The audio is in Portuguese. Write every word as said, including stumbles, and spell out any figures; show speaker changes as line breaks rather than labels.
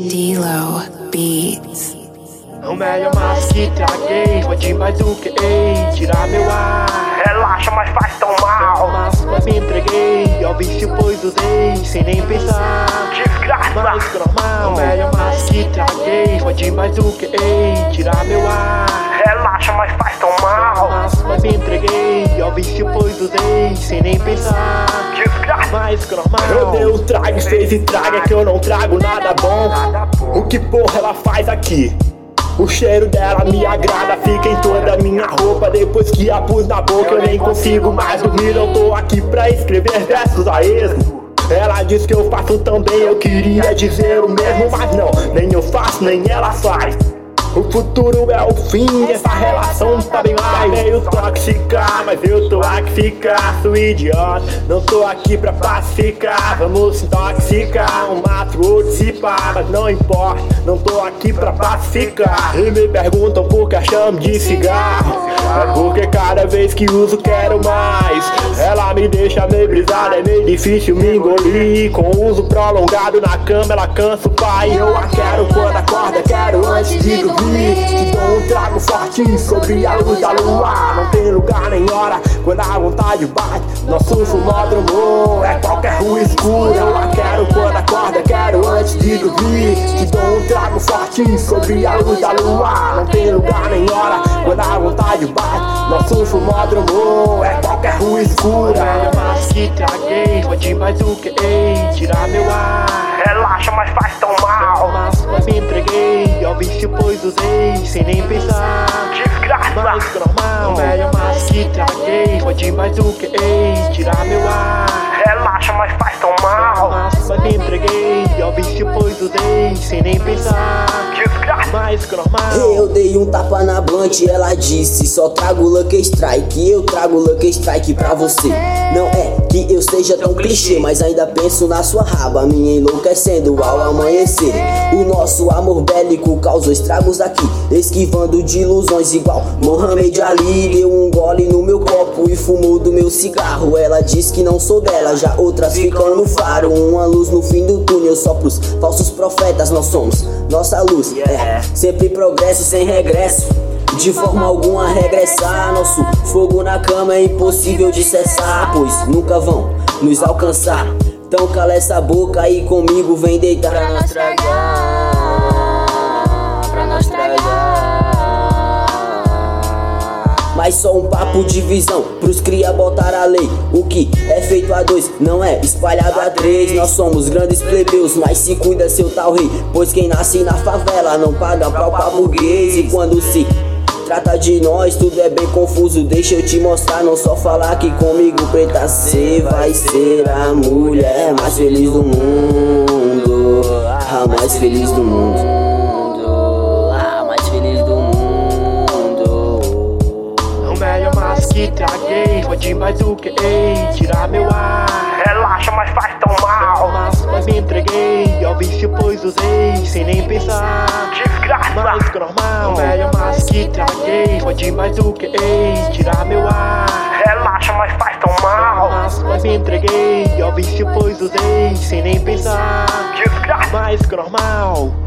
D-Lo Beats.
O melhor mais que traguei, pode mais do que ei, tirar meu ar.
Relaxa, mas faz tão mal.
Mas mas me entreguei, ao vício pois usei, sem nem pensar.
Desgraça.
Mais que normal, o melhor mais que traguei, pode mais do que ei, tirar meu ar.
Relaxa, mas faz tão mal.
Mas mas me entreguei, ao vício pois usei, sem nem pensar.
Desgraça.
Mais que normal.
Eu dei o trago e fez estraga, que eu não trago nada bom. O que porra ela faz aqui? O cheiro dela me agrada, fica em toda a minha roupa. Depois que a pus na boca eu nem consigo mais dormir. Não tô aqui pra escrever versos a esmo. Ela diz que eu faço também, eu queria dizer o mesmo, mas não, nem eu faço, nem ela faz. O futuro é o fim, essa relação tá bem mais meio tóxica, mas eu tô aqui ficar, sou idiota. Não tô aqui pra pacificar, vamos intoxicar. Um mato, outro se pá, mas não importa, não tô aqui pra pacificar. E me perguntam por que a chamo de cigarro. É porque cada vez que uso quero mais. Ela me deixa meio brisada, é meio difícil me engolir. Com uso prolongado na cama ela cansa o pai. Eu a quero quando acorda, quero antes de dormir. Te dou um trago forte sobre a luz da lua. Não tem lugar nem hora quando a vontade bate. Nosso fumódromo é qualquer rua escura. Eu a quero quando acorda, quero antes de dormir. Te dou um trago forte sobre a luz da lua. Não tem lugar nem hora quando a vontade bate. Nosso fumódromo é qualquer rua escura.
Melhor mais que traguei, pode mais do que ei, tirar meu ar.
Relaxa, mas faz tão mal.
Mas mas me entreguei, ao vício pois usei, sem nem pensar.
Desgraça.
Mais que normal, o melhor mais que traguei, pode mais do que ei, tirar meu ar.
Relaxa, mas faz tão mal.
Mas mas me entreguei, ao vício pois usei, sem nem pensar.
Desgraça.
Mais que normal.
Eu dei um tapa na blunt e ela disse: só trago Lucky Strike, eu trago Lucky Strike pra você. Não é que eu seja tão clichê, mas ainda penso na sua raba, me enlouquecendo ao amanhecer. O nosso amor bélico causou estragos aqui, esquivando de ilusões igual Mohamed Ali. Deu um gole no meu copo e fumou do meu cigarro. Ela diz que não sou dela, já outras ficam no faro. Uma luz no fim do túnel, só pros falsos profetas nós somos nossa luz, é, sempre progresso sem regresso. De forma alguma regressar, nosso fogo na cama é impossível de cessar, pois nunca vão nos alcançar. Então cala essa boca aí comigo, vem deitar pra nós tragar, pra nós tragar. Mas só um papo de visão pros cria botar a lei. O que é feito a dois não é espalhado a três. Nós somos grandes plebeus, mas se cuida seu tal rei, pois quem nasce na favela não paga pau pra burguês. E quando se trata de nós, tudo é bem confuso. Deixa eu te mostrar, não só falar que comigo preta cê vai ser a mulher mais feliz do mundo. A mais feliz do mundo. A mais feliz do mundo.
O melhor mais que traguei, pode mais do que ei, tirar meu ar.
Relaxa, mas faz tão mal.
Mas mas me entreguei, ao vício pois usei, sem nem pensar.
Desgraça.
Mais que normal, o melhor mais que traguei, pode mais do que ei, tirar meu ar.
Relaxa, mas faz tão mal.
Mas mas me entreguei, ao vício pois usei, sem nem pensar.
Desgraça.
Mais que normal.